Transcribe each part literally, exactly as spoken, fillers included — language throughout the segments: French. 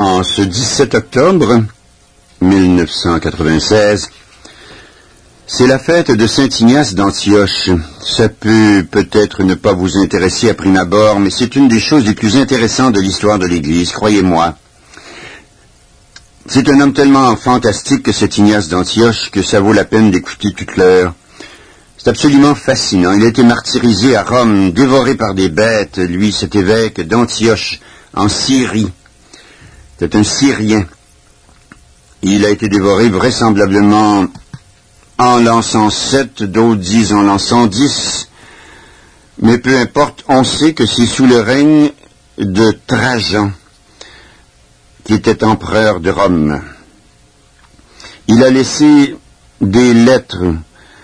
En ce dix-sept octobre mille neuf cent quatre-vingt-seize, c'est la fête de Saint Ignace d'Antioche. Ça peut peut-être ne pas vous intéresser à prime abord, mais c'est une des choses les plus intéressantes de l'histoire de l'Église, croyez-moi. C'est un homme tellement fantastique que cet Ignace d'Antioche que ça vaut la peine d'écouter toute l'heure. C'est absolument fascinant. Il a été martyrisé à Rome, dévoré par des bêtes, lui, cet évêque d'Antioche, en Syrie. C'est un Syrien. Il a été dévoré vraisemblablement en lançant sept, d'autres disent en lançant dix. Mais peu importe, on sait que c'est sous le règne de Trajan, qui était empereur de Rome. Il a laissé des lettres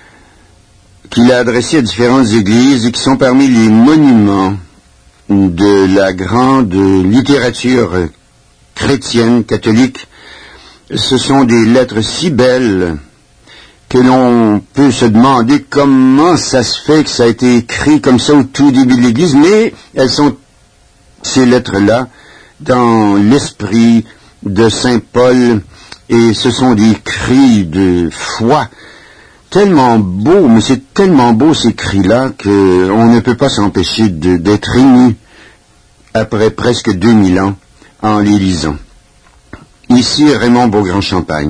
qu'il a adressées à différentes églises et qui sont parmi les monuments de la grande littérature chrétienne, catholique. Ce sont des lettres si belles que l'on peut se demander comment ça se fait que ça a été écrit comme ça au tout début de l'Église, mais elles sont, ces lettres-là, dans l'esprit de Saint Paul, et ce sont des cris de foi tellement beaux, mais c'est tellement beau ces cris-là qu'on ne peut pas s'empêcher de, d'être ému après presque deux mille ans en les lisant. Ici, Raymond Beaugrand-Champagne.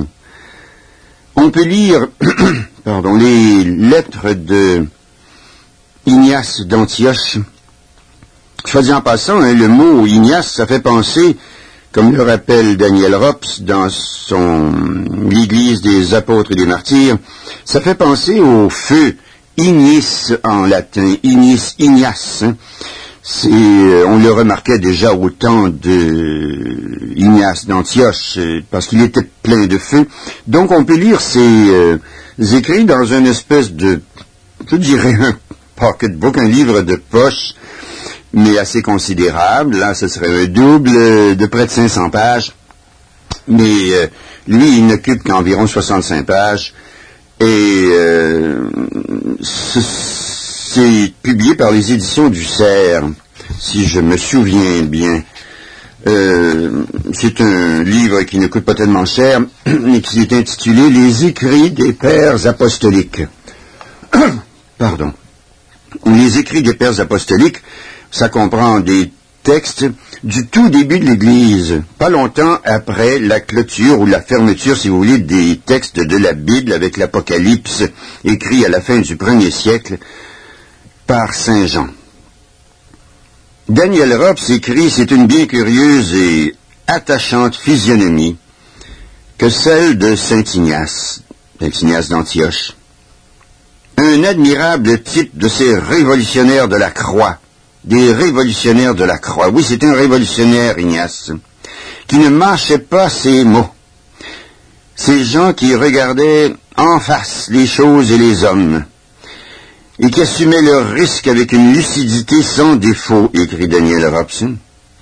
On peut lire pardon, les lettres de Ignace d'Antioche. Soit dit en passant, hein, le mot Ignace, ça fait penser, comme le rappelle Daniel Rops dans son l'Église des apôtres et des martyrs, ça fait penser au feu, ignis en latin, ignis, ignace. Hein. C'est, euh, on le remarquait déjà au temps de Ignace d'Antioche, euh, parce qu'il était plein de feu. Donc on peut lire ces euh, écrits dans une espèce de, je dirais un pocketbook, un livre de poche, mais assez considérable. Là, ce serait un double euh, de près de cinq cents pages. Mais euh, lui, il n'occupe qu'environ soixante-cinq pages. Et euh, ce, c'est publié par les éditions du Cerf, si je me souviens bien. Euh, c'est un livre qui ne coûte pas tellement cher, et qui est intitulé « Les écrits des pères apostoliques ». Pardon. Les écrits des pères apostoliques, ça comprend des textes du tout début de l'Église, pas longtemps après la clôture ou la fermeture, si vous voulez, des textes de la Bible avec l'Apocalypse, écrit à la fin du premier siècle, par Saint Jean. Daniel Rops écrit, c'est une bien curieuse et attachante physionomie que celle de Saint Ignace, Saint Ignace d'Antioche. Un admirable type de ces révolutionnaires de la croix, des révolutionnaires de la croix. Oui, c'est un révolutionnaire, Ignace, qui ne mâchait pas ses mots. Ces gens qui regardaient en face les choses et les hommes, et qui assumaient leurs risques avec une lucidité sans défaut, écrit Daniel Robson.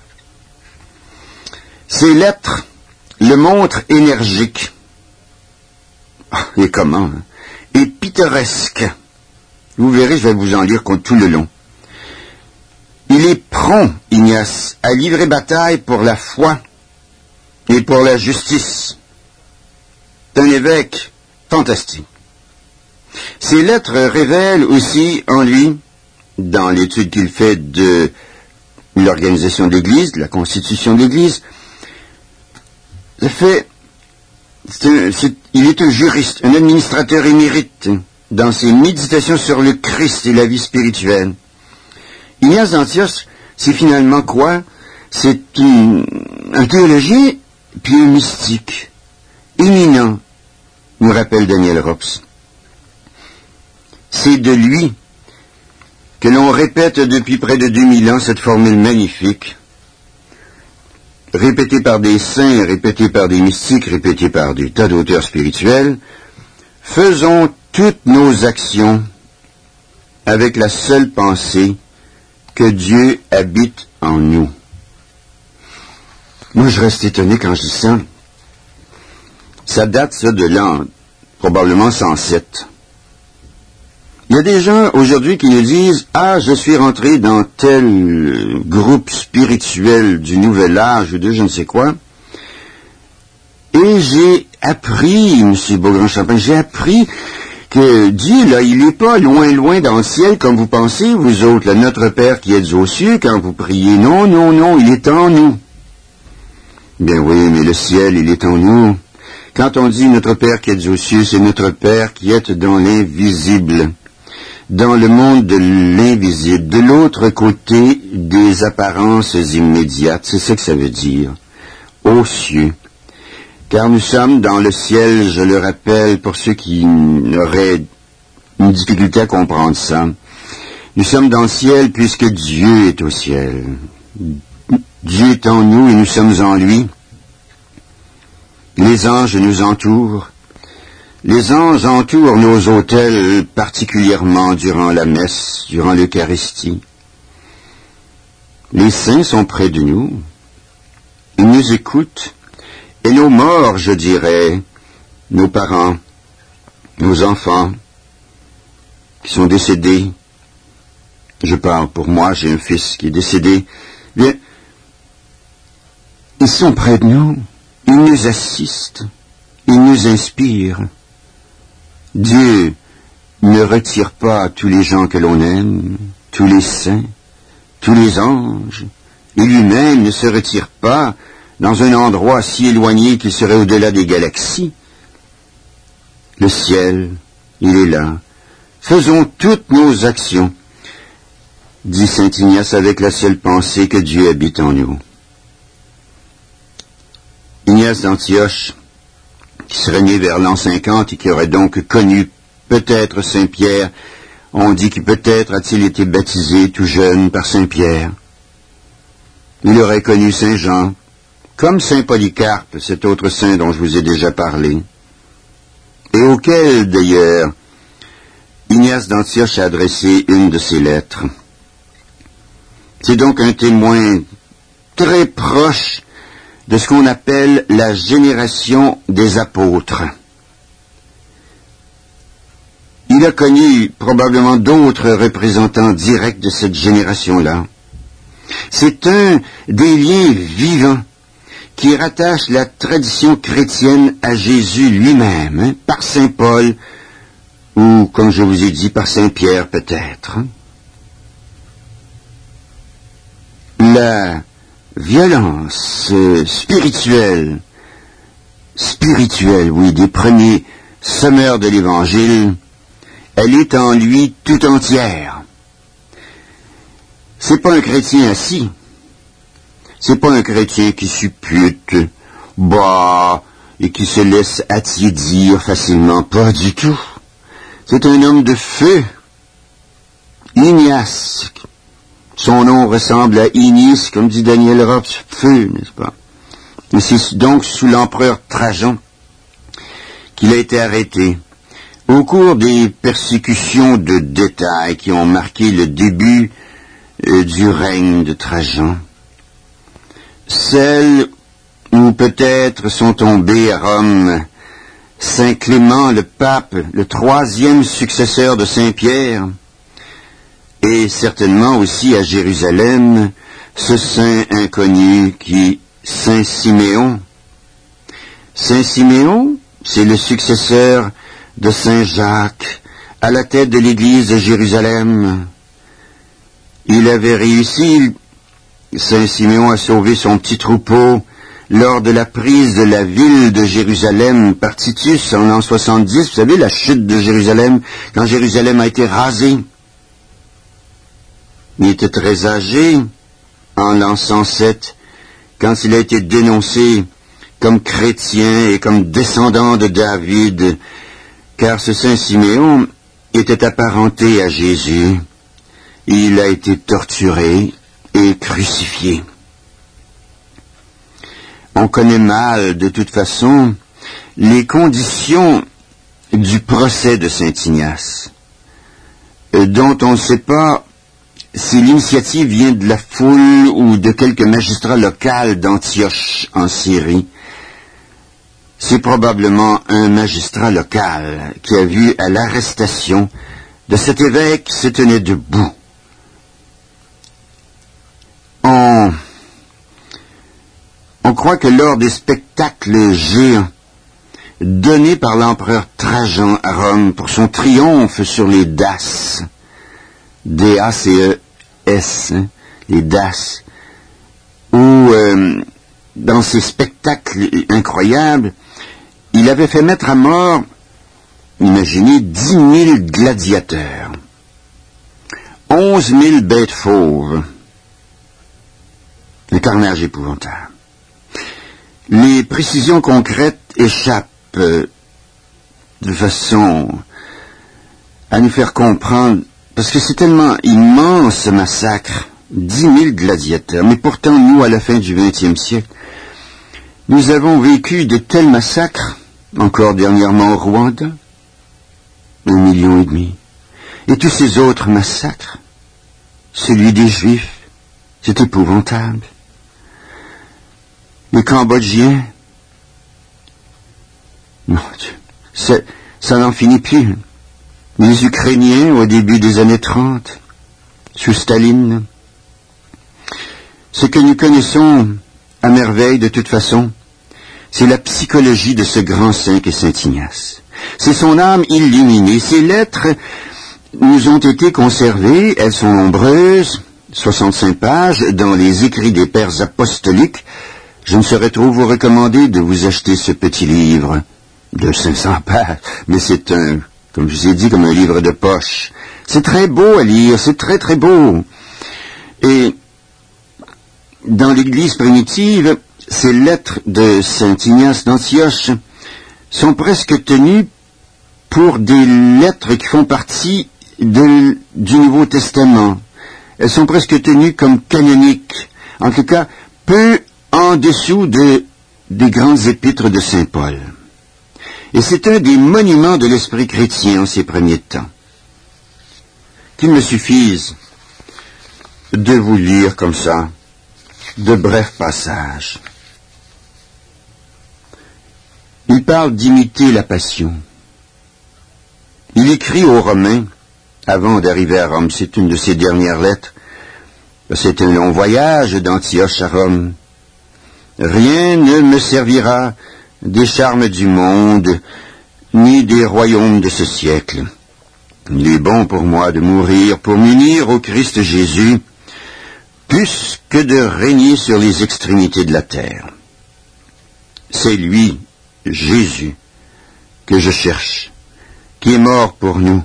Ces lettres le montrent énergique, ah, et comment, hein, et pittoresque. Vous verrez, je vais vous en lire tout le long. Il est prompt, Ignace, à livrer bataille pour la foi et pour la justice. C'est un évêque fantastique. Ces lettres révèlent aussi en lui, dans l'étude qu'il fait de l'organisation de l'Église, de la constitution de l'Église, le fait, c'est un, c'est, il est un juriste, un administrateur émérite dans ses méditations sur le Christ et la vie spirituelle. Ignace d'Antioche, c'est finalement quoi? C'est une, un théologien puis un mystique, éminent, nous rappelle Daniel Rops. C'est de lui que l'on répète depuis près de deux mille ans cette formule magnifique, répétée par des saints, répétée par des mystiques, répétée par des tas d'auteurs spirituels. Faisons toutes nos actions avec la seule pensée que Dieu habite en nous. Moi, je reste étonné quand je dis ça. Ça date, ça, de l'an, probablement cent sept. Il y a des gens aujourd'hui qui nous disent « Ah, je suis rentré dans tel groupe spirituel du nouvel âge ou de je ne sais quoi. Et j'ai appris, M. Beaugrand-Champagne, j'ai appris que Dieu, là, il n'est pas loin, loin dans le ciel, comme vous pensez, vous autres, là, notre Père qui êtes aux cieux, quand vous priez. Non, non, non, il est en nous. Bien oui, mais le ciel, il est en nous. Quand on dit notre Père qui êtes aux cieux, c'est notre Père qui est dans l'invisible, dans le monde de l'invisible, de l'autre côté des apparences immédiates. C'est ça que ça veut dire. Aux cieux. Car nous sommes dans le ciel, je le rappelle, pour ceux qui auraient une difficulté à comprendre ça. Nous sommes dans le ciel puisque Dieu est au ciel. Dieu est en nous et nous sommes en lui. Les anges nous entourent. Les anges entourent nos autels particulièrement durant la messe, durant l'Eucharistie. Les saints sont près de nous. Ils nous écoutent. Et nos morts, je dirais, nos parents, nos enfants, qui sont décédés, je parle pour moi, j'ai un fils qui est décédé, bien, ils sont près de nous, ils nous assistent, ils nous inspirent. Dieu ne retire pas tous les gens que l'on aime, tous les saints, tous les anges, et lui-même ne se retire pas dans un endroit si éloigné qu'il serait au-delà des galaxies. Le ciel, il est là. Faisons toutes nos actions, dit saint Ignace, avec la seule pensée que Dieu habite en nous. Ignace d'Antioche, qui serait né vers l'an cinquante et qui aurait donc connu peut-être saint Pierre, on dit qu'il peut-être a-t-il été baptisé tout jeune par saint Pierre. Il aurait connu saint Jean, comme saint Polycarpe, cet autre saint dont je vous ai déjà parlé, et auquel, d'ailleurs, Ignace d'Antioche a adressé une de ses lettres. C'est donc un témoin très proche de ce qu'on appelle la génération des apôtres. Il a connu probablement d'autres représentants directs de cette génération-là. C'est un des liens vivants qui rattache la tradition chrétienne à Jésus lui-même, hein, par saint Paul, ou, comme je vous ai dit, par saint Pierre peut-être. La violence euh, spirituelle, spirituelle, oui, des premiers semeurs de l'Évangile, elle est en lui tout entière. C'est pas un chrétien assis. C'est pas un chrétien qui suppute, bah, et qui se laisse attiédir facilement. Pas du tout. C'est un homme de feu. Ignace. Son nom ressemble à Ignis, comme dit Daniel Rops, feu, n'est-ce pas? Et c'est donc sous l'empereur Trajan qu'il a été arrêté. Au cours des persécutions de détail qui ont marqué le début euh, du règne de Trajan, celles où peut-être sont tombés à Rome saint Clément le pape, le troisième successeur de saint Pierre, et certainement aussi à Jérusalem, ce saint inconnu qui, saint Siméon. Saint Siméon, c'est le successeur de saint Jacques, à la tête de l'église de Jérusalem. Il avait réussi, saint Siméon, à sauver son petit troupeau lors de la prise de la ville de Jérusalem par Titus en l'an soixante-dix. Vous savez, la chute de Jérusalem, quand Jérusalem a été rasée. Il était très âgé en l'an cent sept, quand il a été dénoncé comme chrétien et comme descendant de David, car ce saint Siméon était apparenté à Jésus. Il a été torturé et crucifié. On connaît mal, de toute façon, les conditions du procès de saint Ignace, dont on ne sait pas si l'initiative vient de la foule ou de quelques magistrats locaux d'Antioche en Syrie. C'est probablement un magistrat local qui a vu à l'arrestation de cet évêque qui se tenait debout. On, On croit que lors des spectacles géants donnés par l'empereur Trajan à Rome pour son triomphe sur les Daces, D A C E S, hein, les Daces, où euh, dans ces spectacles incroyables, il avait fait mettre à mort, imaginez, dix mille gladiateurs, onze mille bêtes fauves, un carnage épouvantable. Les précisions concrètes échappent euh, de façon à nous faire comprendre, parce que c'est tellement immense ce massacre, dix mille gladiateurs. Mais pourtant, nous, à la fin du vingtième siècle, nous avons vécu de tels massacres, encore dernièrement au Rwanda, un million et demi. Et tous ces autres massacres, celui des Juifs, c'est épouvantable. Les Cambodgiens, mon Dieu, ça, ça n'en finit plus. Les Ukrainiens, au début des années trente, sous Staline. Ce que nous connaissons à merveille, de toute façon, c'est la psychologie de ce grand saint qu'est saint Ignace. C'est son âme illuminée. Ses lettres nous ont été conservées, elles sont nombreuses, soixante-cinq pages, dans les écrits des pères apostoliques. Je ne saurais trop vous recommander de vous acheter ce petit livre de cinq cents pages, mais c'est un, comme je vous ai dit, comme un livre de poche. C'est très beau à lire, c'est très très beau. Et dans l'Église primitive, ces lettres de saint Ignace d'Antioche sont presque tenues pour des lettres qui font partie de, du Nouveau Testament. Elles sont presque tenues comme canoniques, en tout cas peu en dessous de, des grandes épîtres de saint Paul. Et c'est un des monuments de l'esprit chrétien en ces premiers temps. Qu'il me suffise de vous lire comme ça de brefs passages. Il parle d'imiter la passion. Il écrit aux Romains, avant d'arriver à Rome, c'est une de ses dernières lettres, c'est un long voyage d'Antioche à Rome. Rien ne me servira des charmes du monde, ni des royaumes de ce siècle. Il est bon pour moi de mourir pour m'unir au Christ Jésus, plus que de régner sur les extrémités de la terre. C'est lui, Jésus, que je cherche, qui est mort pour nous.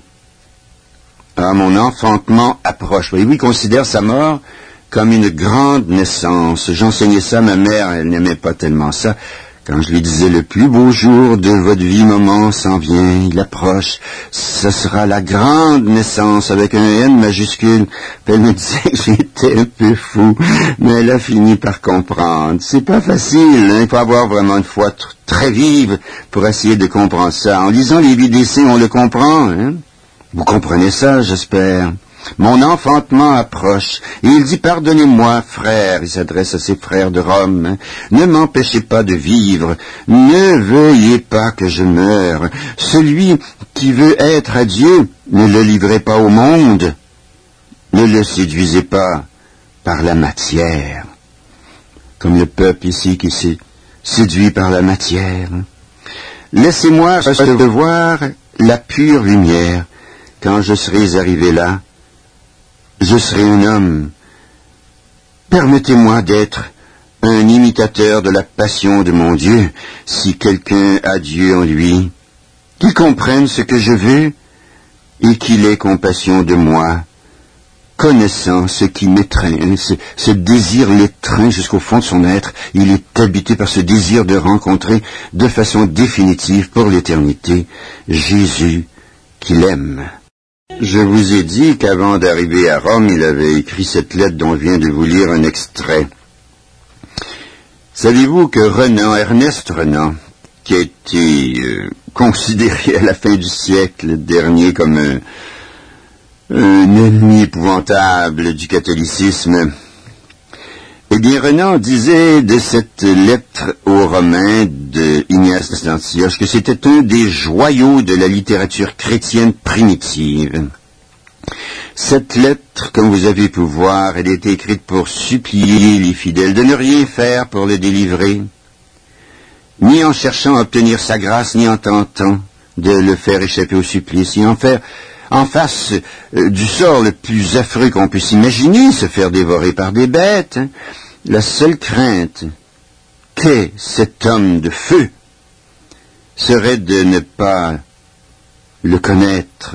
Ah, mon enfantement approche. Oui, oui, il considère sa mort comme une grande naissance. J'enseignais ça à ma mère, elle n'aimait pas tellement ça. Quand je lui disais, le plus beau jour de votre vie, maman, s'en vient, il approche, ce sera la grande naissance, avec un N majuscule. Puis elle me disait que j'étais un peu fou, mais elle a fini par comprendre. C'est pas facile, hein? Il faut avoir vraiment une foi tr- très vive pour essayer de comprendre ça. En lisant les vies des saints, on le comprend, hein? Vous comprenez ça, j'espère. Mon enfantement approche, et il dit, pardonnez-moi, frères, il s'adresse à ses frères de Rome, hein, ne m'empêchez pas de vivre, ne veuillez pas que je meure. Celui qui veut être à Dieu, ne le livrez pas au monde, ne le séduisez pas par la matière, comme le peuple ici qui s'est séduit par la matière. Laissez-moi recevoir la pure lumière, quand je serai arrivé là, je serai un homme. Permettez-moi d'être un imitateur de la passion de mon Dieu, si quelqu'un a Dieu en lui, qu'il comprenne ce que je veux et qu'il ait compassion de moi, connaissant ce qui m'étreint, ce, ce désir l'étreint jusqu'au fond de son être. Il est habité par ce désir de rencontrer de façon définitive pour l'éternité Jésus qu'il aime. Je vous ai dit qu'avant d'arriver à Rome, il avait écrit cette lettre dont je viens de vous lire un extrait. Savez-vous que Renan, Ernest Renan, qui a été euh, considéré à la fin du siècle dernier comme un, un ennemi épouvantable du catholicisme, eh bien, Renan disait de cette lettre aux Romains de Ignace d'Antioche que c'était un des joyaux de la littérature chrétienne primitive. Cette lettre, comme vous avez pu voir, elle est écrite pour supplier les fidèles de ne rien faire pour le délivrer, ni en cherchant à obtenir sa grâce, ni en tentant de le faire échapper au supplice, ni en faire en face euh, du sort le plus affreux qu'on puisse imaginer, se faire dévorer par des bêtes. Hein. La seule crainte qu'ait cet homme de feu serait de ne pas le connaître,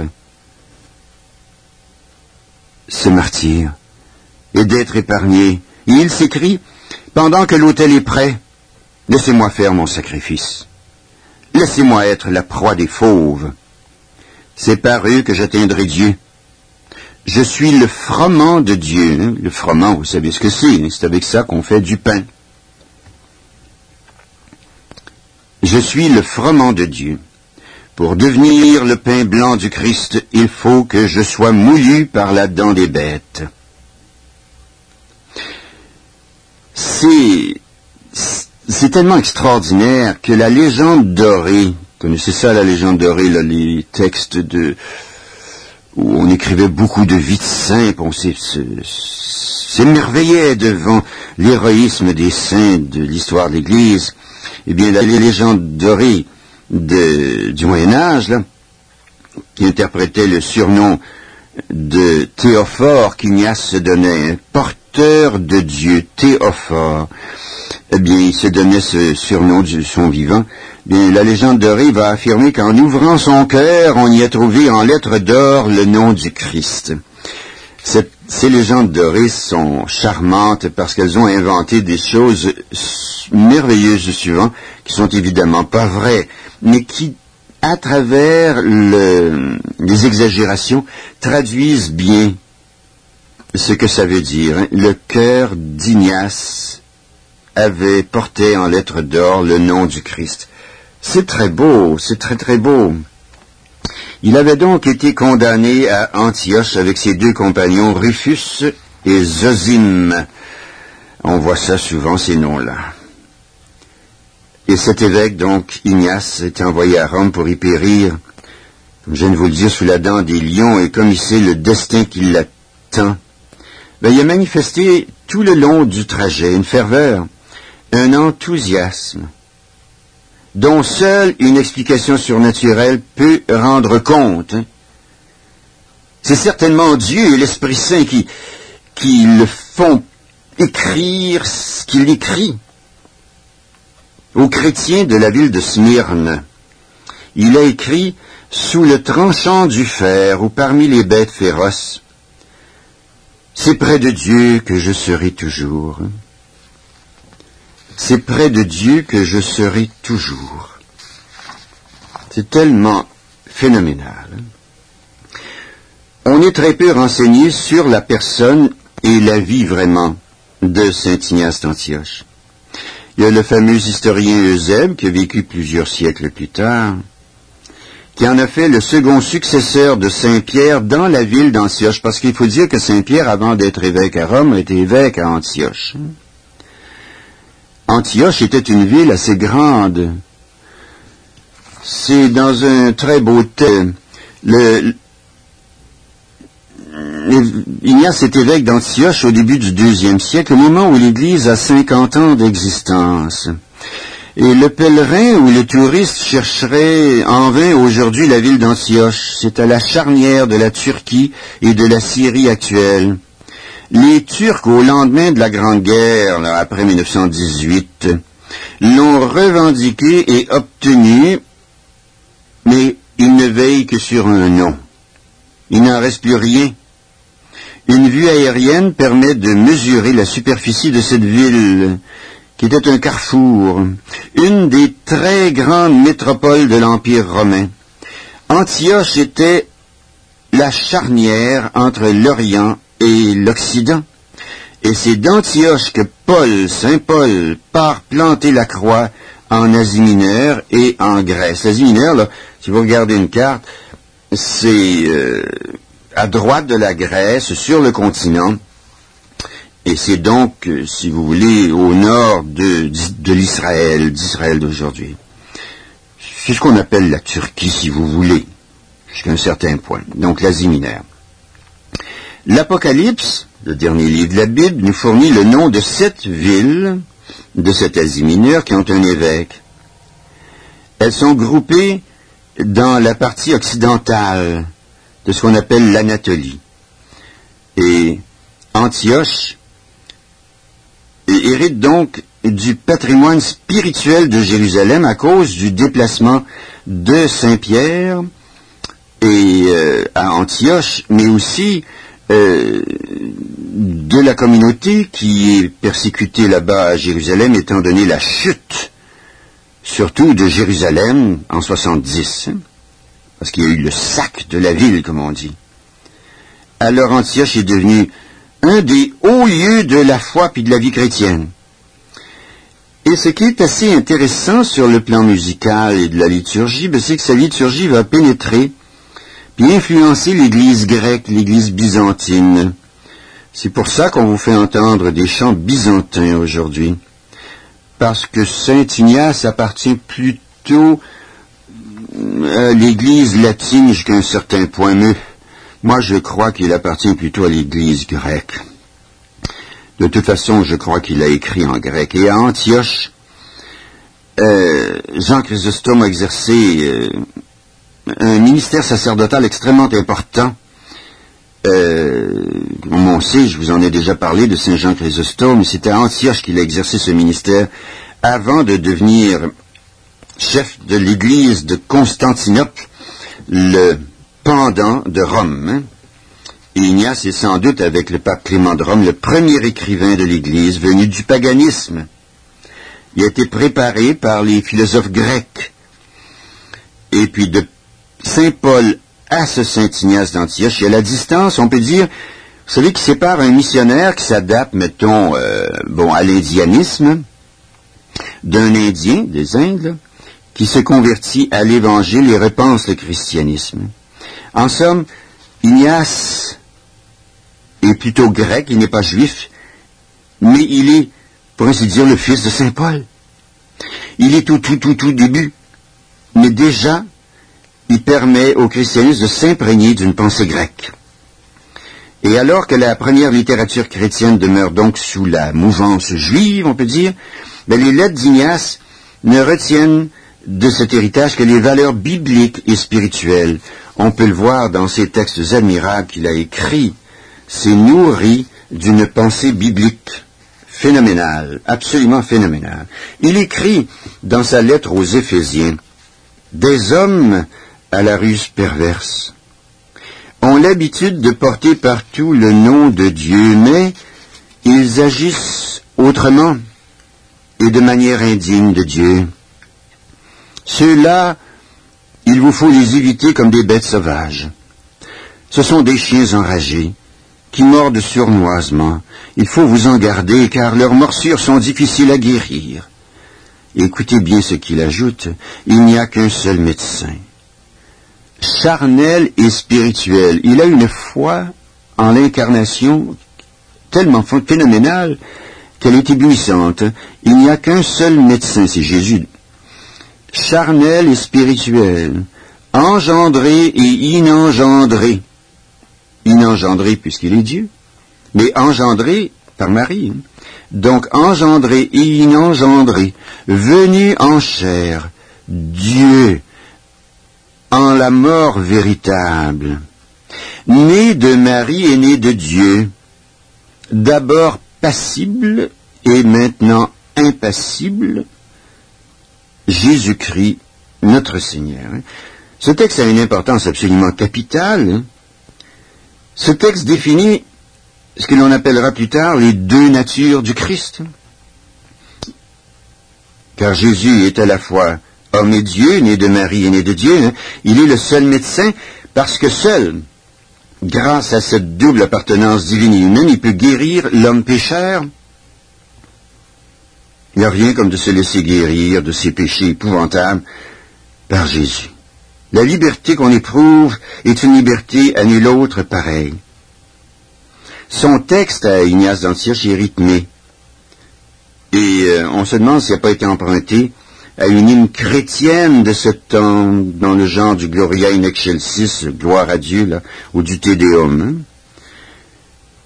ce martyr, et d'être épargné. Et il s'écrie, pendant que l'autel est prêt, laissez-moi faire mon sacrifice. Laissez-moi être la proie des fauves. C'est par eux que j'atteindrai Dieu. Je suis le froment de Dieu. Hein? Le froment, vous savez ce que c'est. Hein? C'est avec ça qu'on fait du pain. Je suis le froment de Dieu. Pour devenir le pain blanc du Christ, il faut que je sois moulu par la dent des bêtes. C'est, c'est tellement extraordinaire que la légende dorée, vous connaissez ça, la légende dorée, là, les textes de, où on écrivait beaucoup de vies de saints, on s'émerveillait devant l'héroïsme des saints de l'histoire de l'Église. Eh bien, la légende dorée de, du Moyen-Âge, là, qui interprétait le surnom de Théophore qu'Ignace se donnait, hein, porteur de Dieu, Théophore. Eh bien, il se donnait ce surnom de son vivant. Bien, la légende dorée va affirmer qu'en ouvrant son cœur, on y a trouvé en lettres d'or le nom du Christ. Cette, ces légendes dorées sont charmantes parce qu'elles ont inventé des choses merveilleuses souvent, qui sont évidemment pas vraies, mais qui, à travers le, les exagérations, traduisent bien ce que ça veut dire. Hein. Le cœur d'Ignace avait porté en lettres d'or le nom du Christ. C'est très beau, c'est très très beau. Il avait donc été condamné à Antioche avec ses deux compagnons, Rufus et Zosime. On voit ça souvent, ces noms-là. Et cet évêque, donc, Ignace, est envoyé à Rome pour y périr, comme je viens de vous le dire, sous la dent des lions, et comme il sait le destin qui l'attend, ben, il a manifesté tout le long du trajet une ferveur, un enthousiasme, dont seule une explication surnaturelle peut rendre compte. Hein. C'est certainement Dieu et l'Esprit Saint qui, qui le font écrire ce qu'il écrit. Aux chrétiens de la ville de Smyrne, il a écrit « Sous le tranchant du fer ou parmi les bêtes féroces, c'est près de Dieu que je serai toujours. » C'est près de Dieu que je serai toujours. C'est tellement phénoménal. On est très peu renseigné sur la personne et la vie vraiment de saint Ignace d'Antioche. Il y a le fameux historien Eusèbe, qui a vécu plusieurs siècles plus tard, qui en a fait le second successeur de saint Pierre dans la ville d'Antioche, parce qu'il faut dire que saint Pierre, avant d'être évêque à Rome, était évêque à Antioche. Antioche était une ville assez grande. C'est dans un très beau thème. Le, le, Ignace est évêque d'Antioche au début du deuxième siècle, au moment où l'Église a cinquante ans d'existence. Et le pèlerin ou le touriste chercherait en vain aujourd'hui la ville d'Antioche. C'est à la charnière de la Turquie et de la Syrie actuelle. Les Turcs, au lendemain de la Grande Guerre, là, après mille neuf cent dix-huit, l'ont revendiqué et obtenu, mais ils ne veillent que sur un nom. Il n'en reste plus rien. Une vue aérienne permet de mesurer la superficie de cette ville, qui était un carrefour, une des très grandes métropoles de l'Empire romain. Antioche était la charnière entre l'Orient et l'Occident. Et c'est d'Antioche que Paul, saint Paul, part planter la croix en Asie mineure et en Grèce. L'Asie mineure, là, si vous regardez une carte, c'est euh, à droite de la Grèce, sur le continent, et c'est donc, euh, si vous voulez, au nord de, de l'Israël, d'Israël d'aujourd'hui. C'est ce qu'on appelle la Turquie, si vous voulez, jusqu'à un certain point. Donc l'Asie mineure. L'Apocalypse, le dernier livre de la Bible, nous fournit le nom de sept villes de cette Asie mineure qui ont un évêque. Elles sont groupées dans la partie occidentale de ce qu'on appelle l'Anatolie. Et Antioche hérite donc du patrimoine spirituel de Jérusalem à cause du déplacement de Saint-Pierre et euh, à Antioche, mais aussi euh, de la communauté qui est persécutée là-bas à Jérusalem, étant donné la chute, surtout de Jérusalem en soixante-dix, hein, parce qu'il y a eu le sac de la ville, comme on dit. Alors Antioche est devenu un des hauts lieux de la foi puis de la vie chrétienne. Et ce qui est assez intéressant sur le plan musical et de la liturgie, ben, c'est que sa liturgie va pénétrer puis influencer l'Église grecque, l'Église byzantine. C'est pour ça qu'on vous fait entendre des chants byzantins aujourd'hui. Parce que Saint Ignace appartient plutôt à l'Église latine jusqu'à un certain point, mais moi je crois qu'il appartient plutôt à l'Église grecque. De toute façon, je crois qu'il a écrit en grec. Et à Antioche, euh, Jean Chrysostome a exercé euh, un ministère sacerdotal extrêmement important. Euh, on sait, je vous en ai déjà parlé de Saint Jean Chrysostome, c'était à Antioche qu'il a exercé ce ministère avant de devenir chef de l'église de Constantinople, le pendant de Rome. Hein. Et Ignace est sans doute, avec le pape Clément de Rome, le premier écrivain de l'Église venu du paganisme. Il a été préparé par les philosophes grecs. Et puis de Saint Paul à ce Saint Ignace d'Antioche, il y a la distance, on peut dire, vous savez, qui sépare un missionnaire qui s'adapte, mettons, euh, bon, à l'indianisme, d'un Indien, des Indes, là, qui se convertit à l'Évangile et repense le christianisme. En somme, Ignace est plutôt grec, il n'est pas juif, mais il est, pour ainsi dire, le fils de Saint Paul. Il est tout, tout, tout, tout début, mais déjà, il permet au christianisme de s'imprégner d'une pensée grecque. Et alors que la première littérature chrétienne demeure donc sous la mouvance juive, on peut dire, ben les lettres d'Ignace ne retiennent de cet héritage que les valeurs bibliques et spirituelles. On peut le voir dans ces textes admirables qu'il a écrits. C'est nourri d'une pensée biblique phénoménale, absolument phénoménale. Il écrit dans sa lettre aux Éphésiens, « Des hommes à la ruse perverse ont l'habitude de porter partout le nom de Dieu, mais ils agissent autrement et de manière indigne de Dieu. Ceux-là, il vous faut les éviter comme des bêtes sauvages. Ce sont des chiens enragés qui mordent sournoisement. Il faut vous en garder, car leurs morsures sont difficiles à guérir. Écoutez bien ce qu'il ajoute, il n'y a qu'un seul médecin, charnel et spirituel. Il a une foi en l'incarnation tellement phénoménale qu'elle est éblouissante. Il n'y a qu'un seul médecin, c'est Jésus. Charnel et spirituel, engendré et inengendré. Inengendré puisqu'il est Dieu, mais engendré par Marie. Donc engendré et inengendré, venu en chair, Dieu, en la mort véritable, né de Marie et né de Dieu, d'abord passible et maintenant impassible, Jésus-Christ, notre Seigneur. Ce texte a une importance absolument capitale. Ce texte définit ce que l'on appellera plus tard les deux natures du Christ. Car Jésus est à la fois homme et Dieu, né de Marie et né de Dieu. Il est le seul médecin parce que seul, grâce à cette double appartenance divine et humaine, il peut guérir l'homme pécheur. Il n'y a rien comme de se laisser guérir de ses péchés épouvantables par Jésus. La liberté qu'on éprouve est une liberté à nulle autre pareille. Son texte à Ignace d'Antioche est rythmé. Et euh, on se demande s'il n'a pas été emprunté à une hymne chrétienne de ce temps, dans le genre du Gloria in excelsis, gloire à Dieu, là, ou du Te Deum. Hein.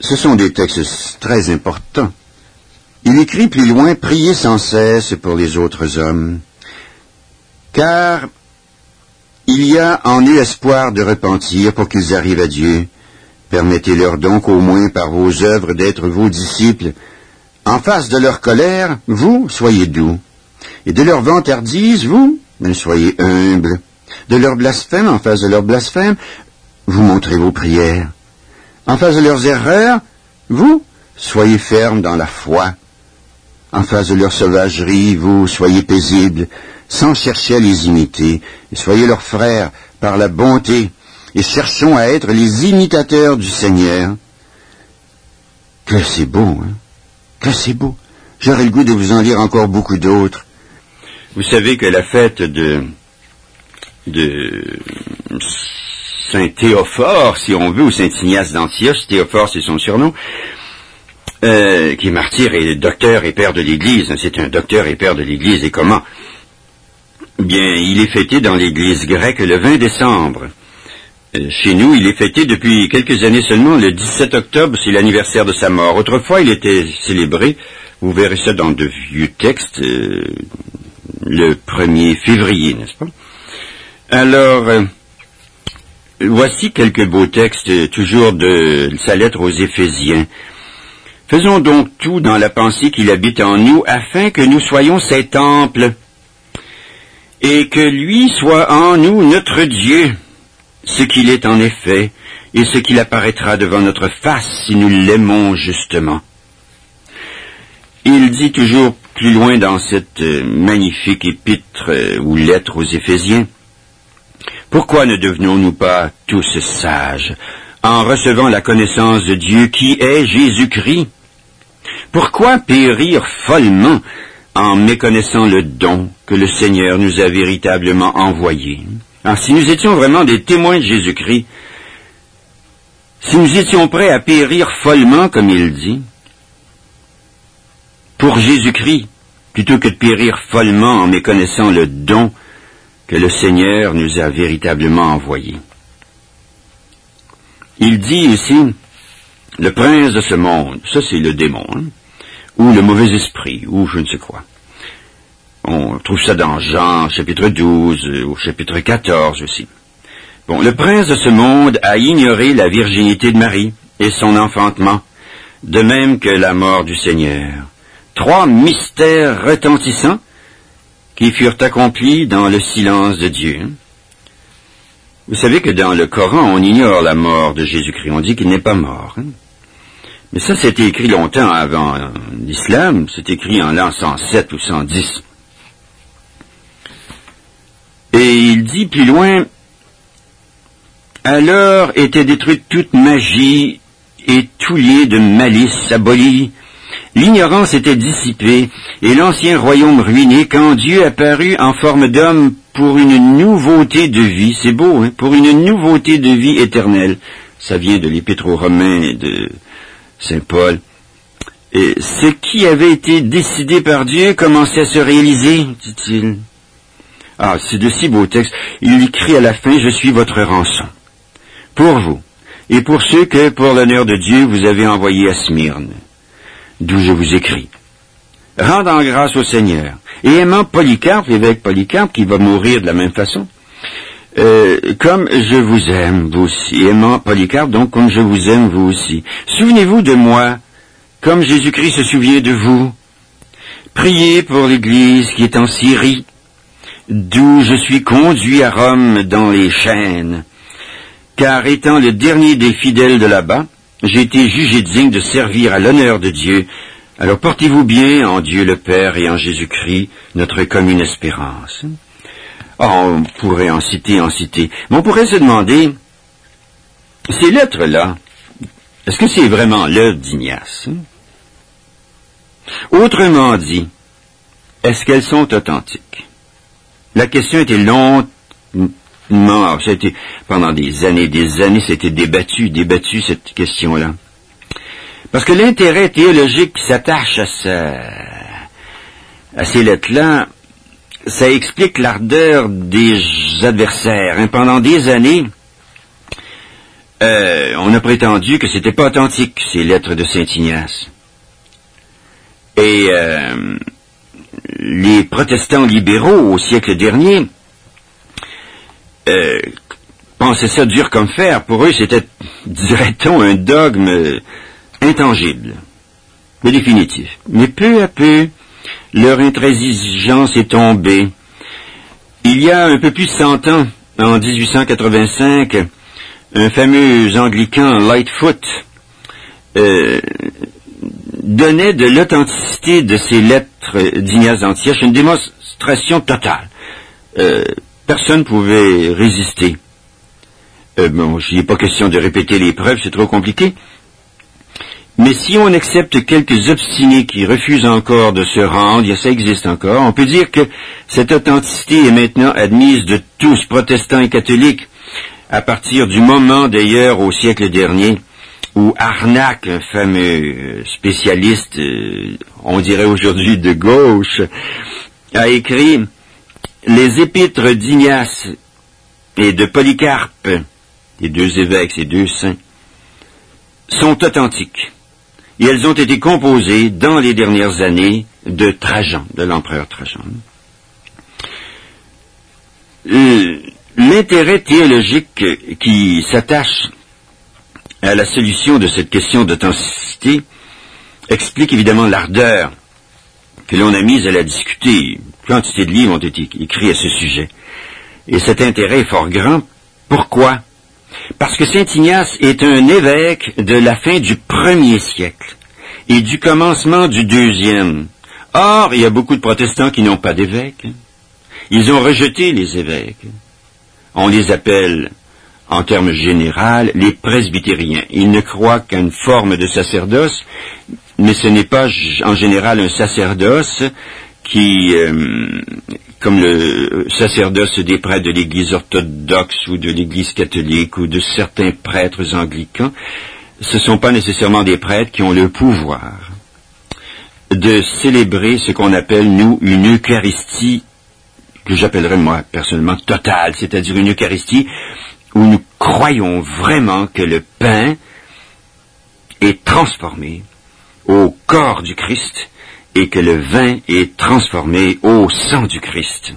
Ce sont des textes très importants. Il écrit plus loin, « Priez sans cesse pour les autres hommes, car il y a en eux espoir de repentir pour qu'ils arrivent à Dieu. Permettez-leur donc au moins par vos œuvres d'être vos disciples. En face de leur colère, vous, soyez doux. Et de leur vantardise, vous, soyez humbles. De leur blasphème, en face de leur blasphème, vous montrez vos prières. En face de leurs erreurs, vous, soyez fermes dans la foi. En face de leur sauvagerie, vous, soyez paisibles, sans chercher à les imiter. Et soyez leurs frères par la bonté, et cherchons à être les imitateurs du Seigneur. » Que c'est beau, hein? Que c'est beau. J'aurais le goût de vous en lire encore beaucoup d'autres. Vous savez que la fête de, de Saint Théophore, si on veut, ou Saint Ignace d'Antioche, Théophore c'est son surnom, euh, qui est martyr et docteur et père de l'Église. C'est un docteur et père de l'Église. Et comment? Bien, il est fêté dans l'Église grecque le vingt décembre. Euh, chez nous, il est fêté depuis quelques années seulement, le dix-sept octobre, c'est l'anniversaire de sa mort. Autrefois, il était célébré, vous verrez ça dans de vieux textes, euh, le premier février, n'est-ce pas? Alors, euh, voici quelques beaux textes, euh, toujours de sa lettre aux Éphésiens. « Faisons donc tout dans la pensée qu'il habite en nous, afin que nous soyons ses temples, et que lui soit en nous notre Dieu, ce qu'il est en effet, et ce qu'il apparaîtra devant notre face si nous l'aimons justement. » Il dit toujours plus loin dans cette euh, magnifique épître euh, ou lettre aux Éphésiens, « Pourquoi ne devenons-nous pas tous sages, en recevant la connaissance de Dieu qui est Jésus-Christ? Pourquoi périr follement en méconnaissant le don que le Seigneur nous a véritablement envoyé? » Alors, si nous étions vraiment des témoins de Jésus-Christ, si nous étions prêts à périr follement, comme il dit, pour Jésus-Christ, plutôt que de périr follement en méconnaissant le don que le Seigneur nous a véritablement envoyé. Il dit ici, le prince de ce monde, ça c'est le démon, hein, ou le mauvais esprit, ou je ne sais quoi. On trouve ça dans Jean, chapitre douze, au chapitre quatorze aussi. Bon, le prince de ce monde a ignoré la virginité de Marie et son enfantement, de même que la mort du Seigneur. Trois mystères retentissants qui furent accomplis dans le silence de Dieu. Vous savez que dans le Coran, on ignore la mort de Jésus-Christ. On dit qu'il n'est pas mort. Hein? Mais ça, c'était écrit longtemps avant l'islam. C'est écrit en l'an cent sept ou cent dix. Et il dit plus loin, « Alors était détruite toute magie et tout lien de malice aboli. L'ignorance était dissipée et l'ancien royaume ruiné quand Dieu apparut en forme d'homme pour une nouveauté de vie. » C'est beau, hein? Pour une nouveauté de vie éternelle. Ça vient de l'Épître aux Romains de Saint Paul. Et ce qui avait été décidé par Dieu commençait à se réaliser, dit-il. Ah, c'est de si beaux textes. Il écrit à la fin, « Je suis votre rançon. Pour vous, et pour ceux que, pour l'honneur de Dieu, vous avez envoyés à Smyrne, d'où je vous écris. Rendant grâce au Seigneur, et aimant Polycarpe, l'évêque Polycarpe, qui va mourir de la même façon, euh, comme je vous aime, vous aussi, aimant Polycarpe, donc comme je vous aime, vous aussi. Souvenez-vous de moi, comme Jésus-Christ se souvient de vous. Priez pour l'Église qui est en Syrie, d'où je suis conduit à Rome dans les chaînes, car étant le dernier des fidèles de là-bas, j'ai été jugé digne de servir à l'honneur de Dieu. Alors portez-vous bien en Dieu le Père et en Jésus-Christ, notre commune espérance. » Oh, on pourrait en citer, en citer. Mais on pourrait se demander, ces lettres-là, est-ce que c'est vraiment l'œuvre d'Ignace? Autrement dit, est-ce qu'elles sont authentiques? La question était longuement, ça a été, pendant des années, des années, c'était débattu, débattu cette question-là. Parce que l'intérêt théologique qui s'attache à, ça, à ces lettres-là, ça explique l'ardeur des adversaires. Hein. Pendant des années, euh, on a prétendu que c'était pas authentique, ces lettres de Saint Ignace. Et euh, les protestants libéraux au siècle dernier euh, pensaient ça dur comme fer. Pour eux, c'était, dirait-on, un dogme intangible, mais définitif. Mais peu à peu, leur intransigeance est tombée. Il y a un peu plus de cent ans, en dix-huit cent quatre-vingt-cinq, un fameux anglican, Lightfoot, euh, donnait de l'authenticité de ces lettres d'Ignace d'Antioche une démonstration totale. Euh, personne ne pouvait résister. Euh, bon, il n'est pas question de répéter les preuves, c'est trop compliqué. Mais si on accepte quelques obstinés qui refusent encore de se rendre, ça existe encore, on peut dire que cette authenticité est maintenant admise de tous, protestants et catholiques, à partir du moment d'ailleurs au siècle dernier où Arnac, un fameux spécialiste, euh, on dirait aujourd'hui de gauche, a écrit « Les épîtres d'Ignace et de Polycarpe, les deux évêques, ces deux saints, sont authentiques. Et elles ont été composées dans les dernières années de Trajan, de l'empereur Trajan. » euh, L'intérêt théologique qui s'attache à la solution de cette question d'authenticité explique évidemment l'ardeur que l'on a mise à la discuter. Quantité de livres ont été écrits à ce sujet. Et cet intérêt est fort grand. Pourquoi? Parce que Saint Ignace est un évêque de la fin du premier siècle et du commencement du deuxième. Or, il y a beaucoup de protestants qui n'ont pas d'évêque. Ils ont rejeté les évêques. On les appelle, en termes généraux, les presbytériens. Ils ne croient qu'à une forme de sacerdoce, mais ce n'est pas en général un sacerdoce qui, euh, comme le sacerdoce des prêtres de l'Église orthodoxe ou de l'Église catholique ou de certains prêtres anglicans, ce ne sont pas nécessairement des prêtres qui ont le pouvoir de célébrer ce qu'on appelle, nous, une Eucharistie que j'appellerais, moi, personnellement, totale, c'est-à-dire une Eucharistie où nous croyons vraiment que le pain est transformé au corps du Christ et que le vin est transformé au sang du Christ.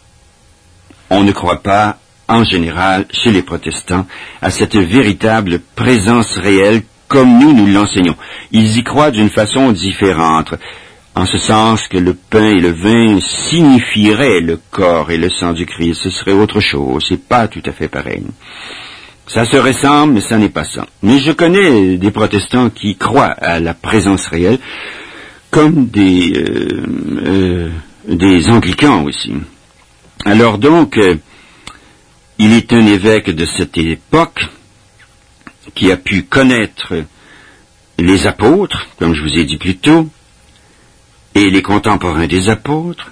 On ne croit pas, en général, chez les protestants, à cette véritable présence réelle comme nous, nous l'enseignons. Ils y croient d'une façon différente, en ce sens que le pain et le vin signifieraient le corps et le sang du Christ. Ce serait autre chose, c'est pas tout à fait pareil. Ça se ressemble, mais ça n'est pas ça. Mais je connais des protestants qui croient à la présence réelle, comme des, euh, euh, des anglicans aussi. Alors donc, euh, il est un évêque de cette époque qui a pu connaître les apôtres, comme je vous ai dit plus tôt, et les contemporains des apôtres,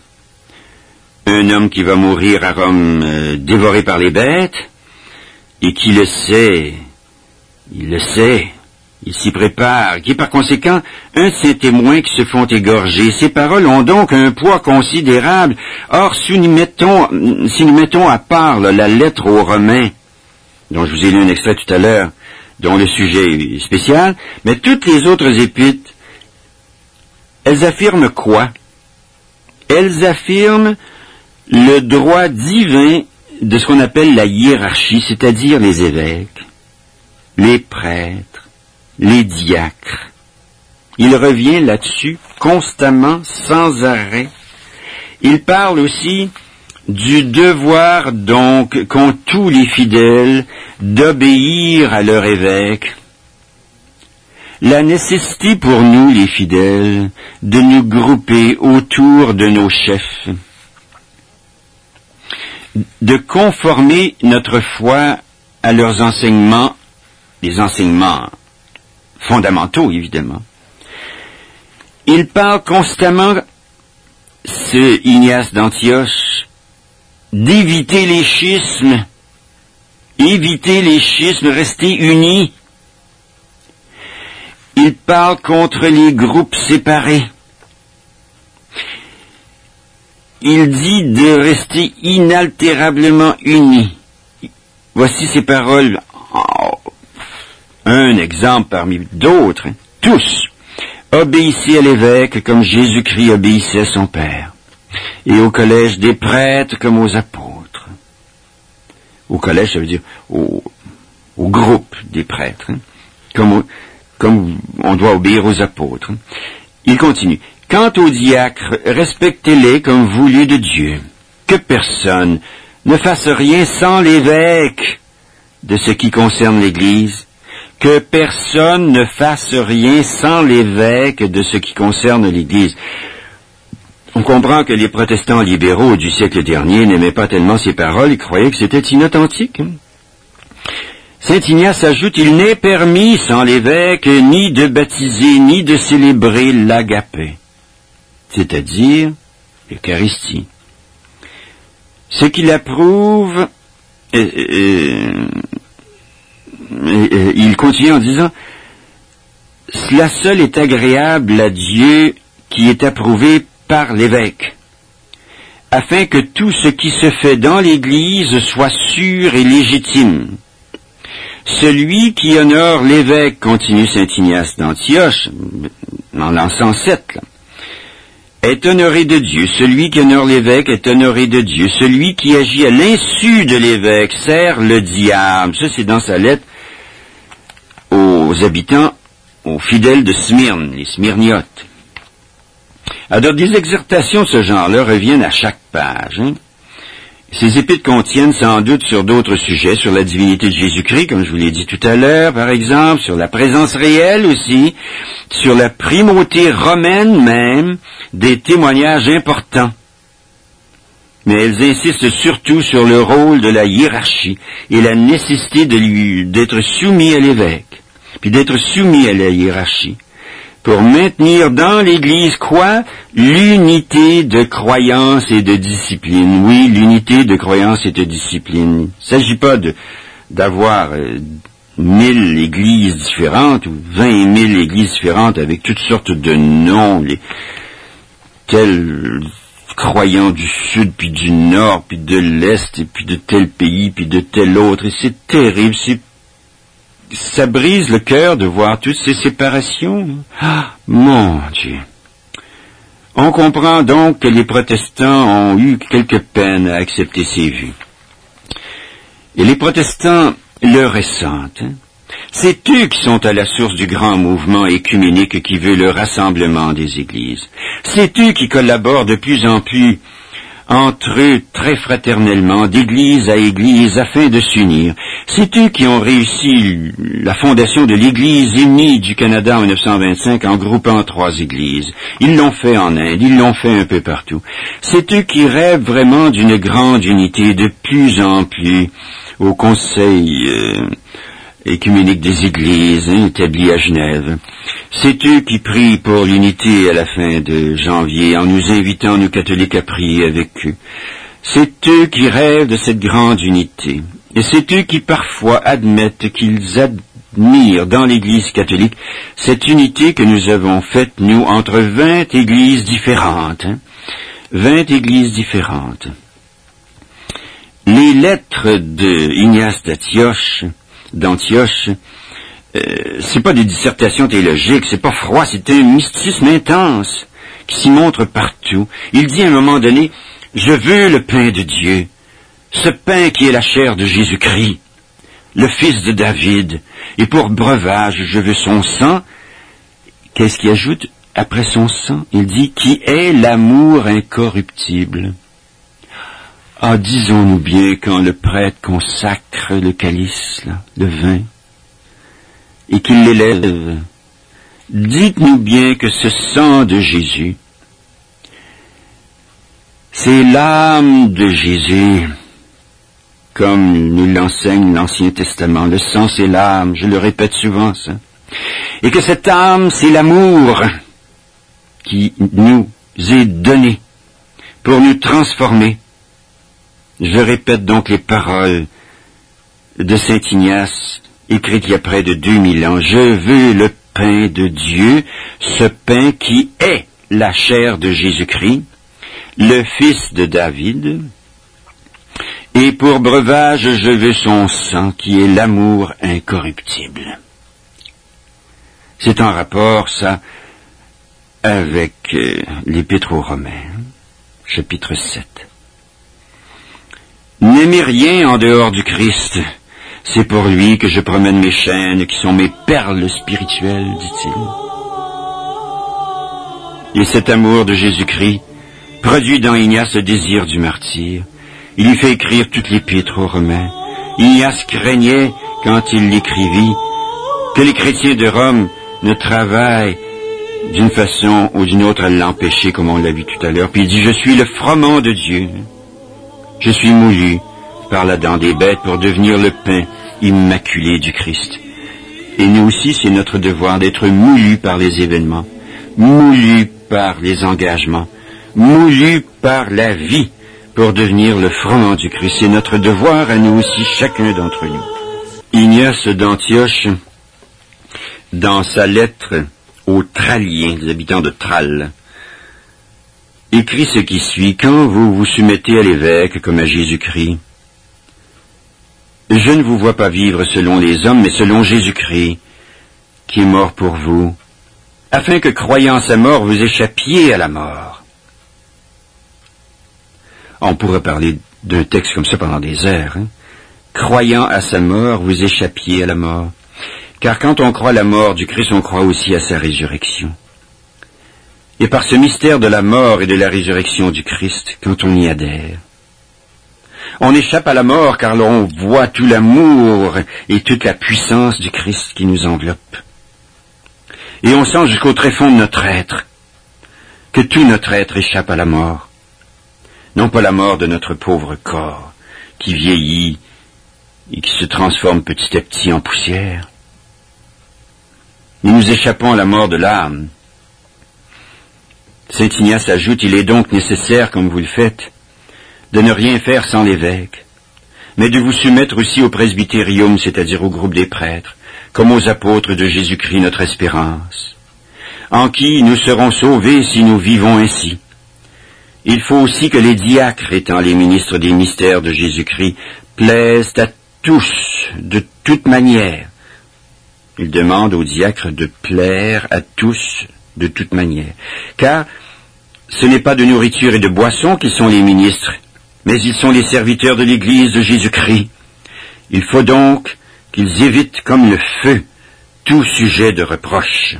un homme qui va mourir à Rome euh, dévoré par les bêtes, et qui le sait, il le sait, il s'y prépare, qui est par conséquent un de ces témoins qui se font égorger. Ces paroles ont donc un poids considérable. Or, si nous mettons, si nous mettons à part là, la lettre aux Romains, dont je vous ai lu un extrait tout à l'heure, dont le sujet est spécial, mais toutes les autres épîtres, elles affirment quoi? Elles affirment le droit divin de ce qu'on appelle la hiérarchie, c'est-à-dire les évêques, les prêtres, les diacres. Il revient là-dessus constamment, sans arrêt. Il parle aussi du devoir donc qu'ont tous les fidèles d'obéir à leur évêque. La nécessité pour nous, les fidèles, de nous grouper autour de nos chefs, de conformer notre foi à leurs enseignements, les enseignements fondamentaux, évidemment. Il parle constamment, ce Ignace d'Antioche, d'éviter les schismes, éviter les schismes, rester unis. Il parle contre les groupes séparés. Il dit de rester inaltérablement unis. Voici ces paroles un exemple parmi d'autres, hein. Tous, obéissez à l'évêque comme Jésus-Christ obéissait à son Père, et au collège des prêtres comme aux apôtres. Au collège, ça veut dire au, au groupe des prêtres, hein. comme, au, comme on doit obéir aux apôtres. Hein. Il continue. Quant aux diacres, respectez-les comme voulu de Dieu. Que personne ne fasse rien sans l'évêque de ce qui concerne l'Église. Que personne ne fasse rien sans l'évêque de ce qui concerne l'Église. On comprend que les protestants libéraux du siècle dernier n'aimaient pas tellement ces paroles, ils croyaient que c'était inauthentique. Saint Ignace ajoute, il n'est permis sans l'évêque ni de baptiser, ni de célébrer l'agapé, c'est-à-dire l'Eucharistie. Ce qu'il approuve, euh, euh, euh, il continue en disant, cela seul est agréable à Dieu qui est approuvé par l'évêque, afin que tout ce qui se fait dans l'Église soit sûr et légitime. Celui qui honore l'évêque, continue saint Ignace d'Antioche, en l'an cent sept, là, est honoré de Dieu. Celui qui honore l'évêque est honoré de Dieu. Celui qui agit à l'insu de l'évêque sert le diable. Ça, c'est dans sa lettre aux habitants, aux fidèles de Smyrne, les Smyrniotes. Alors, des exhortations de ce genre-là reviennent à chaque page. Hein. Ces épîtres contiennent sans doute sur d'autres sujets, sur la divinité de Jésus-Christ, comme je vous l'ai dit tout à l'heure, par exemple, sur la présence réelle aussi, sur la primauté romaine même, des témoignages importants. Mais elles insistent surtout sur le rôle de la hiérarchie et la nécessité de lui, d'être soumis à l'évêque, puis d'être soumis à la hiérarchie, pour maintenir dans l'Église quoi? L'unité de croyance et de discipline. Oui, l'unité de croyance et de discipline. Il ne s'agit pas de, d'avoir euh, mille églises différentes ou vingt mille églises différentes avec toutes sortes de noms, les tels croyants du sud, puis du nord, puis de l'est, et puis de tel pays, puis de tel autre. Et c'est terrible, c'est ça brise le cœur de voir toutes ces séparations. Ah, mon Dieu. On comprend donc que les protestants ont eu quelques peines à accepter ces vues. Et les protestants le ressentent. Hein? C'est eux qui sont à la source du grand mouvement écuménique qui veut le rassemblement des églises. C'est eux qui collaborent de plus en plus entre eux très fraternellement, d'église à église, afin de s'unir. C'est eux qui ont réussi la fondation de l'Église unie du Canada en dix-neuf cent vingt-cinq en groupant trois églises. Ils l'ont fait en Inde, ils l'ont fait un peu partout. C'est eux qui rêvent vraiment d'une grande unité de plus en plus au Conseil euh, écuménique des églises, hein, établi à Genève. C'est eux qui prient pour l'unité à la fin de janvier, en nous invitant, nous catholiques, à prier avec eux. C'est eux qui rêvent de cette grande unité. Et c'est eux qui parfois admettent qu'ils admirent dans l'Église catholique cette unité que nous avons faite, nous, entre vingt églises différentes. Hein, vingt églises différentes. Les lettres de Ignace d'Antioche, d'Antioche, Euh, c'est pas des dissertations théologiques, c'est pas froid, c'est un mysticisme intense qui s'y montre partout. Il dit à un moment donné, je veux le pain de Dieu, ce pain qui est la chair de Jésus-Christ, le fils de David, et pour breuvage, je veux son sang. Qu'est-ce qu'il ajoute après son sang? Il dit, qui est l'amour incorruptible. Ah, disons-nous bien quand le prêtre consacre le calice, là, le vin, et qu'il l'élève, dites-nous bien que ce sang de Jésus, c'est l'âme de Jésus, comme nous l'enseigne l'Ancien Testament. Le sang, c'est l'âme, je le répète souvent, ça. Et que cette âme, c'est l'amour qui nous est donné pour nous transformer. Je répète donc les paroles de saint Ignace, écrite il y a près de deux mille ans. Je veux le pain de Dieu, ce pain qui est la chair de Jésus-Christ, le fils de David, et pour breuvage, je veux son sang qui est l'amour incorruptible. C'est en rapport, ça, avec euh, l'Épître aux Romains, chapitre sept. N'aimez rien en dehors du Christ. C'est pour lui que je promène mes chaînes, qui sont mes perles spirituelles, dit-il. Et cet amour de Jésus-Christ produit dans Ignace le désir du martyr. Il lui fait écrire toute l'Épître aux Romains. Ignace craignait, quand il l'écrivit, que les chrétiens de Rome ne travaillent d'une façon ou d'une autre à l'empêcher, comme on l'a vu tout à l'heure. Puis il dit, je suis le froment de Dieu. Je suis moulu par la dent des bêtes pour devenir le pain immaculé du Christ. Et nous aussi, c'est notre devoir d'être moulu par les événements, moulu par les engagements, moulu par la vie pour devenir le froment du Christ. C'est notre devoir à nous aussi, chacun d'entre nous. Ignace d'Antioche, dans sa lettre aux Tralliens, les habitants de Tralles, écrit ce qui suit. Quand vous vous soumettez à l'évêque comme à Jésus-Christ, je ne vous vois pas vivre selon les hommes, mais selon Jésus-Christ, qui est mort pour vous, afin que, croyant à sa mort, vous échappiez à la mort. On pourrait parler d'un texte comme ça pendant des heures. Hein? Croyant à sa mort, vous échappiez à la mort. Car quand on croit à la mort du Christ, on croit aussi à sa résurrection. Et par ce mystère de la mort et de la résurrection du Christ, quand on y adhère, on échappe à la mort car l'on voit tout l'amour et toute la puissance du Christ qui nous enveloppe. Et on sent jusqu'au tréfonds de notre être que tout notre être échappe à la mort. Non pas la mort de notre pauvre corps qui vieillit et qui se transforme petit à petit en poussière. Mais nous échappons à la mort de l'âme. Saint Ignace ajoute, il est donc nécessaire, comme vous le faites, de ne rien faire sans l'évêque, mais de vous soumettre aussi au presbytérium, c'est-à-dire au groupe des prêtres, comme aux apôtres de Jésus-Christ, notre espérance, en qui nous serons sauvés si nous vivons ainsi. Il faut aussi que les diacres, étant les ministres des mystères de Jésus-Christ, plaisent à tous, de toute manière. Il demande aux diacres de plaire à tous, de toute manière. Car ce n'est pas de nourriture et de boisson qu'ils sont les ministres, mais ils sont les serviteurs de l'Église de Jésus-Christ. Il faut donc qu'ils évitent comme le feu tout sujet de reproche.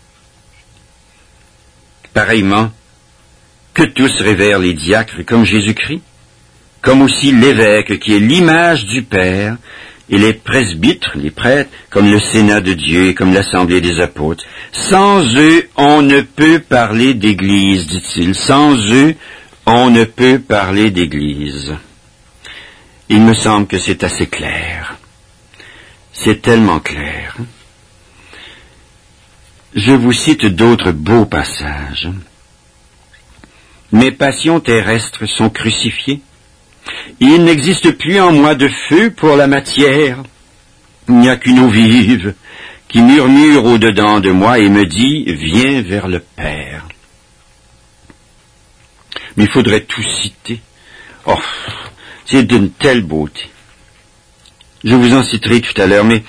Pareillement, que tous révèrent les diacres comme Jésus-Christ, comme aussi l'évêque qui est l'image du Père, et les presbytres, les prêtres, comme le Sénat de Dieu et comme l'Assemblée des apôtres. Sans eux, on ne peut parler d'Église, dit-il. Sans eux, on ne peut parler d'Église. Il me semble que c'est assez clair. C'est tellement clair. Je vous cite d'autres beaux passages. Mes passions terrestres sont crucifiées. Il n'existe plus en moi de feu pour la matière. Il n'y a qu'une eau vive qui murmure au-dedans de moi et me dit « Viens vers le Père ». Mais il faudrait tout citer. Oh, c'est d'une telle beauté. Je vous en citerai tout à l'heure, mais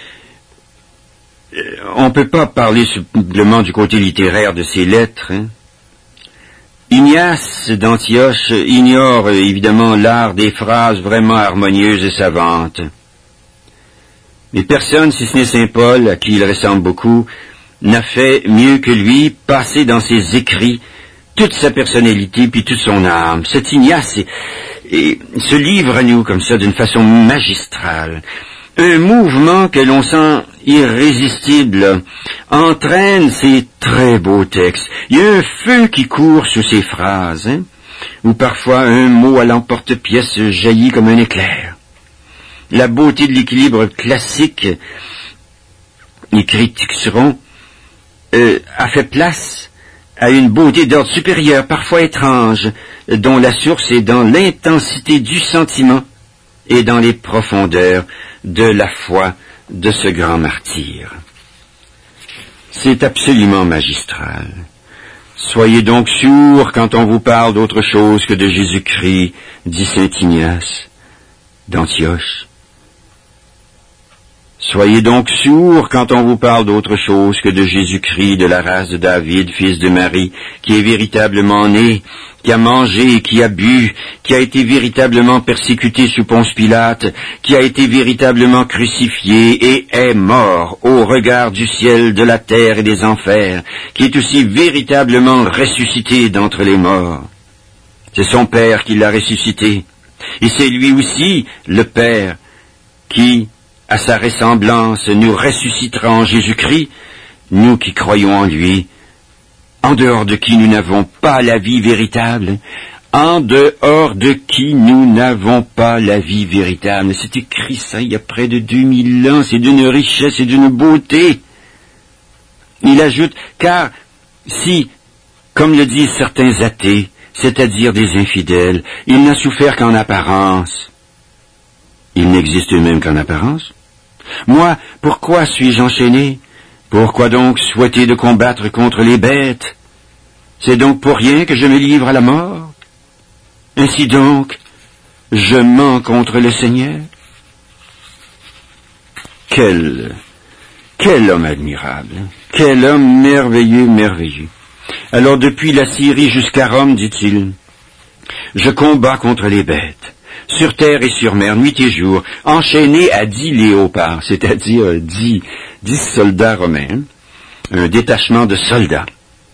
on ne peut pas parler simplement du côté littéraire de ces lettres, hein. Ignace d'Antioche ignore évidemment l'art des phrases vraiment harmonieuses et savantes. Mais personne, si ce n'est saint Paul, à qui il ressemble beaucoup, n'a fait mieux que lui passer dans ses écrits toute sa personnalité puis toute son âme. Cet Ignace est, est, se livre à nous comme ça d'une façon magistrale. Un mouvement que l'on sent irrésistible entraîne ces très beaux textes. Il y a un feu qui court sous ces phrases, hein, où parfois un mot à l'emporte-pièce jaillit comme un éclair. La beauté de l'équilibre classique, les critiqueront, euh, a fait place à une beauté d'ordre supérieur, parfois étrange, dont la source est dans l'intensité du sentiment et dans les profondeurs de la foi de ce grand martyr. C'est absolument magistral. Soyez donc sourds quand on vous parle d'autre chose que de Jésus-Christ, dit saint Ignace d'Antioche. Soyez donc sourds quand on vous parle d'autre chose que de Jésus-Christ, de la race de David, fils de Marie, qui est véritablement né, qui a mangé, qui a bu, qui a été véritablement persécuté sous Ponce Pilate, qui a été véritablement crucifié et est mort au regard du ciel, de la terre et des enfers, qui est aussi véritablement ressuscité d'entre les morts. C'est son Père qui l'a ressuscité, et c'est lui aussi, le Père, qui, à sa ressemblance, nous ressuscitera en Jésus-Christ, nous qui croyons en lui, en dehors de qui nous n'avons pas la vie véritable, en dehors de qui nous n'avons pas la vie véritable. C'est écrit ça il y a près de deux mille ans, c'est d'une richesse et d'une beauté. Il ajoute, car si, comme le disent certains athées, c'est-à-dire des infidèles, il n'a souffert qu'en apparence, il n'existe même qu'en apparence. Moi, pourquoi suis-je enchaîné? Pourquoi donc souhaiter de combattre contre les bêtes? C'est donc pour rien que je me livre à la mort? Ainsi donc, je mens contre le Seigneur? Quel, quel homme admirable, quel homme merveilleux, merveilleux. Alors depuis la Syrie jusqu'à Rome, dit-il, je combats contre les bêtes, sur terre et sur mer, nuit et jour, enchaîné à dix léopards, c'est-à-dire dix, dix soldats romains, un détachement de soldats.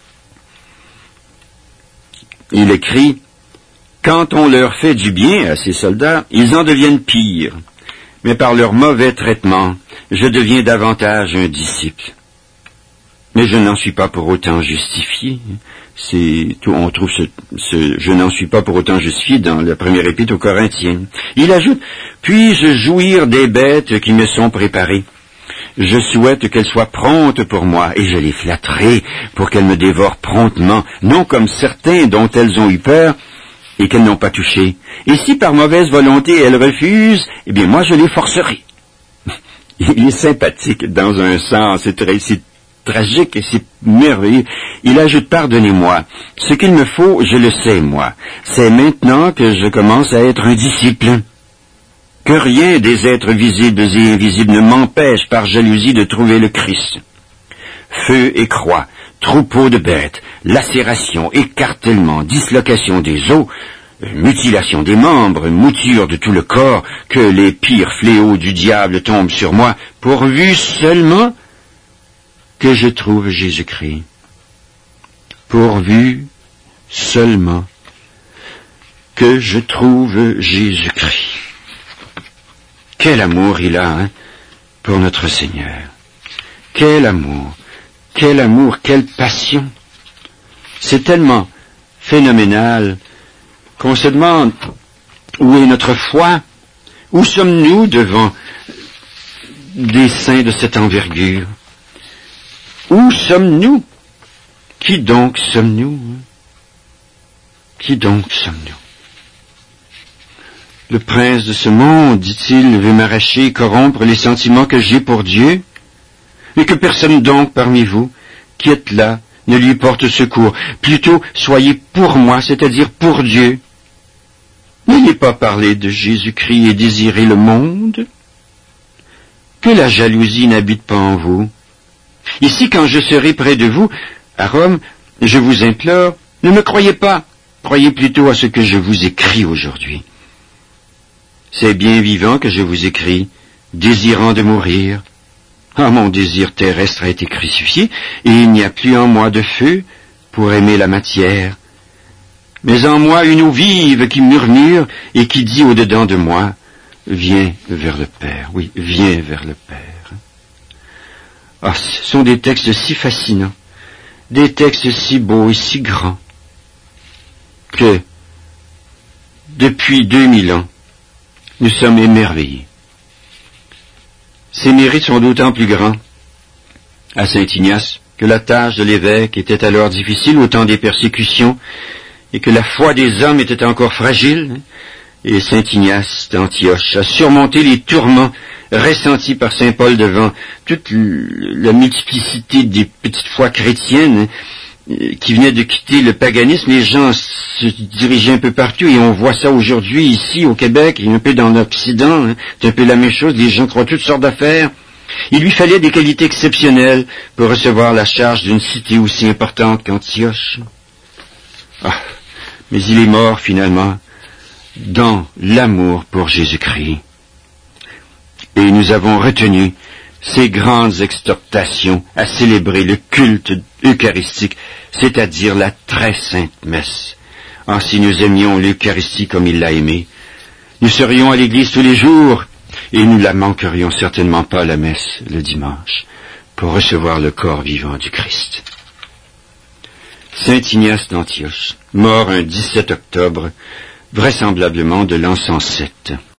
Il écrit, quand on leur fait du bien à ces soldats, ils en deviennent pires, mais par leur mauvais traitement, je deviens davantage un disciple. Mais je n'en suis pas pour autant justifié. C'est tout, on trouve ce, ce je n'en suis pas pour autant justifié dans la première épître aux Corinthiens. Il ajoute, puis-je jouir des bêtes qui me sont préparées? Je souhaite qu'elles soient promptes pour moi, et je les flatterai pour qu'elles me dévorent promptement, non comme certains dont elles ont eu peur et qu'elles n'ont pas touché. Et si par mauvaise volonté elles refusent, eh bien moi je les forcerai. Il est sympathique dans un sens, c'est très, c'est tragique et c'est merveilleux. Il ajoute, pardonnez-moi, ce qu'il me faut, je le sais, moi. C'est maintenant que je commence à être un disciple. Que rien des êtres visibles et invisibles ne m'empêche par jalousie de trouver le Christ. Feu et croix, troupeau de bêtes, lacération, écartèlement, dislocation des os, mutilation des membres, mouture de tout le corps, que les pires fléaux du diable tombent sur moi, pourvu seulement que je trouve Jésus-Christ. Pourvu seulement que je trouve Jésus-Christ. Quel amour il a, hein, pour notre Seigneur. Quel amour, quel amour, quelle passion. C'est tellement phénoménal qu'on se demande où est notre foi, où sommes-nous devant des saints de cette envergure. Où sommes-nous? Qui donc sommes-nous? Qui donc sommes-nous? Le prince de ce monde, dit-il, veut m'arracher, corrompre les sentiments que j'ai pour Dieu, mais que personne donc parmi vous, qui êtes là, ne lui porte secours. Plutôt, soyez pour moi, c'est-à-dire pour Dieu. N'ayez pas parlé de Jésus-Christ et désirez le monde. Que la jalousie n'habite pas en vous. Ici, quand je serai près de vous, à Rome, je vous implore, ne me croyez pas, croyez plutôt à ce que je vous écris aujourd'hui. C'est bien vivant que je vous écris, désirant de mourir. Ah, mon désir terrestre a été crucifié, et il n'y a plus en moi de feu pour aimer la matière, mais en moi une eau vive qui murmure et qui dit au-dedans de moi, viens vers le Père, oui, viens vers le Père. Ah, ce sont des textes si fascinants, des textes si beaux et si grands, que, depuis deux mille ans, nous sommes émerveillés. Ces mérites sont d'autant plus grands à Saint Ignace que la tâche de l'évêque était alors difficile au temps des persécutions et que la foi des hommes était encore fragile. Et Saint Ignace d'Antioche a surmonté les tourments ressentis par Saint Paul devant toute la multiplicité des petites foi chrétiennes qui venaient de quitter le paganisme. Les gens se dirigeaient un peu partout et on voit ça aujourd'hui ici au Québec et un peu dans l'Occident. Hein. C'est un peu la même chose. Les gens croient toutes sortes d'affaires. Il lui fallait des qualités exceptionnelles pour recevoir la charge d'une cité aussi importante qu'Antioche. Ah, mais il est mort finalement dans l'amour pour Jésus-Christ. Et nous avons retenu ces grandes exhortations à célébrer le culte eucharistique, c'est-à-dire la très sainte messe. Ah, si nous aimions l'Eucharistie comme il l'a aimée, nous serions à l'église tous les jours et nous la manquerions certainement pas, la messe, le dimanche, pour recevoir le corps vivant du Christ. Saint Ignace d'Antioche, mort un dix-sept octobre, vraisemblablement de l'an cent sept.